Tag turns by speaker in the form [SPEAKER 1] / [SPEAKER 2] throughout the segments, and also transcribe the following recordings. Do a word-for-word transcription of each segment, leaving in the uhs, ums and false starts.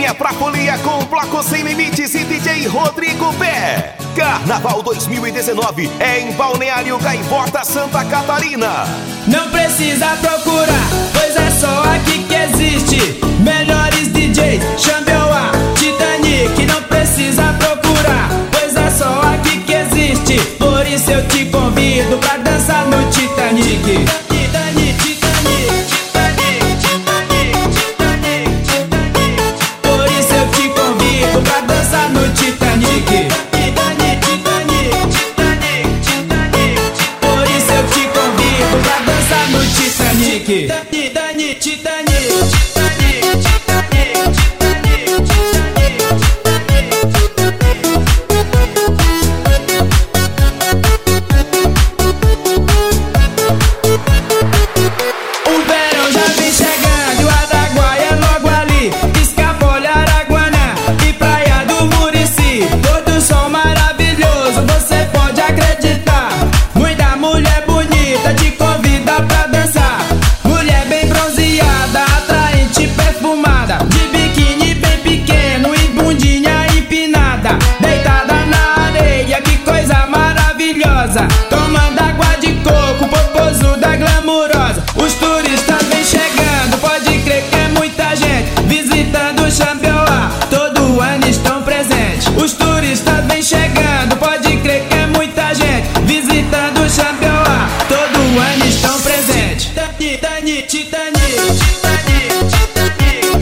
[SPEAKER 1] Venha pra folia com o Bloco Sem Limites e D J Rodrigo Pé. Carnaval dois mil e dezenove é em Balneário Gaivota, Santa Catarina.
[SPEAKER 2] Não precisa procurar, pois é só aqui que existe melhores D Js, Xambioá, Titanic. Não precisa procurar, pois é só aqui que existe. Por isso eu te convido pra dançar no Titanic. Titanic, Titanic, Titanic, Titanic, Titanic, Titanic. Por isso eu te convido pra dançar no Titanic. Titanic, Titanic, Titanic, Titanic. Por isso eu te convido pra dançar no Titanic. Titanic, Titanic, Titanic, Titanic, Titanic, O verão já vem chegando, Araguaia é logo ali, Escapole, Araguanã e Praia do Murici. Todo som maravilhoso, você pode acreditar. Muita mulher bonita te convida pra dançar. Mulher bem bronzeada, atraente, perfumada, de biquíni bem pequeno e bundinha empinada, deitada na areia, que coisa maravilhosa, tomando água de coco, popozuda glamurosa. Os turistas vêm chegando, pode crer que é muita gente visitando Xambioá, todo ano estão presentes. Os turistas vêm chegando, pode crer que é muita gente visitando Xambioá, todo ano estão presentes. Titanic, Titanic, Titanic, Titanic,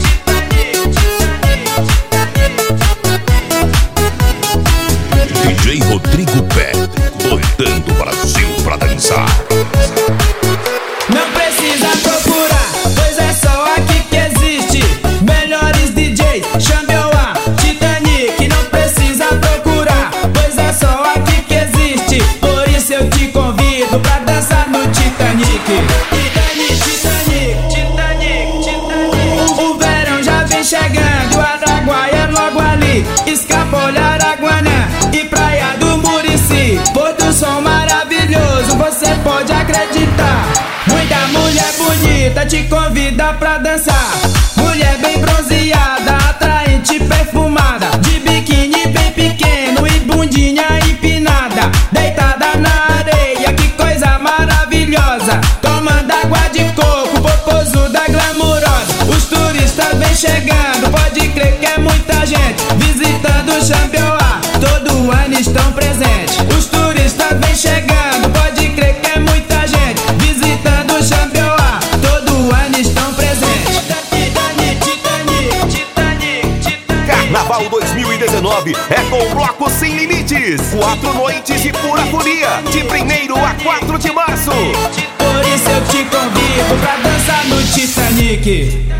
[SPEAKER 2] Titanic.
[SPEAKER 3] D J Rodrigo Pé, botando o Brasil pra dançar.
[SPEAKER 2] Não precisa procurar, pois é só aqui que existe melhores D Js, Xambioá, Titanic. Não precisa procurar, pois é só aqui que existe. Por isso eu te convido pra dançar no Titanic. Titanic, Titanic, Titanic, Titanic. O verão já vem chegando, Araguaia é logo ali, Escapole, Araguanã e Praia do Murici. Porto Som maravilhoso, você pode acreditar. Muita mulher bonita te convida pra dançar. Mulher bem bronzeada, atraente, perfumada, de biquíni bem pequeno e bundinha empinada, deitada na areia, que coisa maravilhosa, tomando água de coco, popozuda glamurosa. Os turistas vêm chegando, pode crer que é muita gente visitando Xambioá, todo ano estão presentes. Os turistas vêm chegando, pode crer que é muita gente visitando Xambioá, todo ano estão presentes. Titanic, Titanic, Titanic, Titanic.
[SPEAKER 1] Carnaval dois mil e dezenove é com o Bloco Sem Limites. Quatro noites de pura folia, de primeiro a quatro de março.
[SPEAKER 2] Por isso eu te convido pra dançar no Titanic.